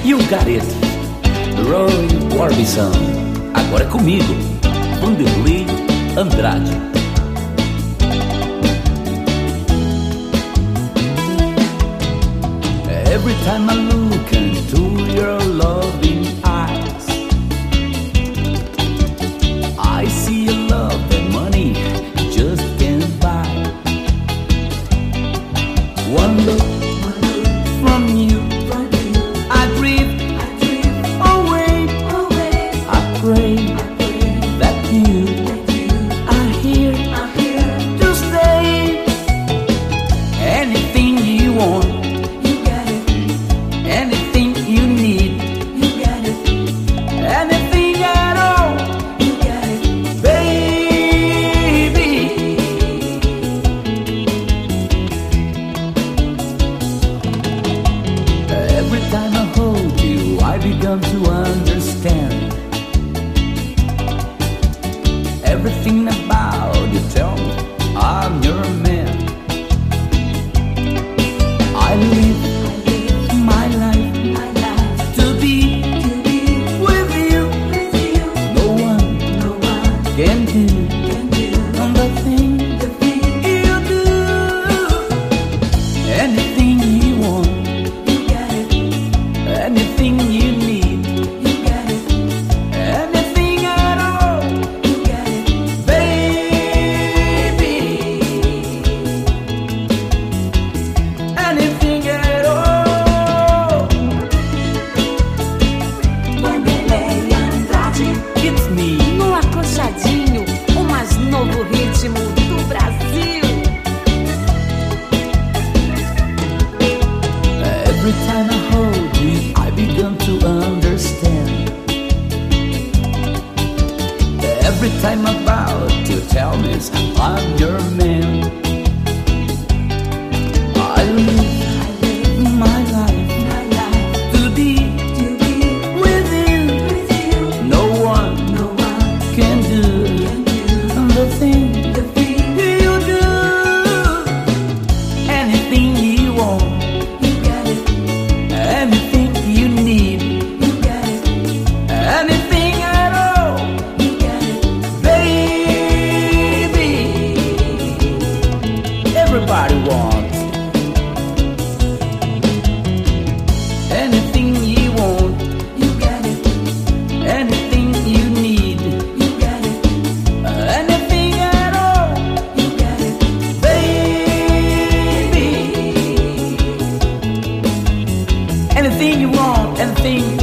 You got it. Roy Orbison. Agora é comigo, Vanderlei Andrade. Every time I look into your loving eyes, I see a love that money just can't buy. One look from you, I drift away. I pray that you are here to stay. Anything you want, anything you need, anything at all, baby. Every time I hold you, I begin to understand. Everything about you tell me I'm your man. I live my life to be with you. No one can do the thing you do. Anything you want, anything you need, anything at all, baby. Anything at all. Vanderlei Andrade, It's me. no Acochadinho, o mais novo ritmo do Brasil. Every time I hold you, I begin to understand. Every time I'm about to tell me I'm your man. I live my life to be with you. No one can do the thing you do. Anything you want, anything you need, anything at all, baby. Everybody wants. Anything you want, anything you need, anything at all, baby. Anything you want, anything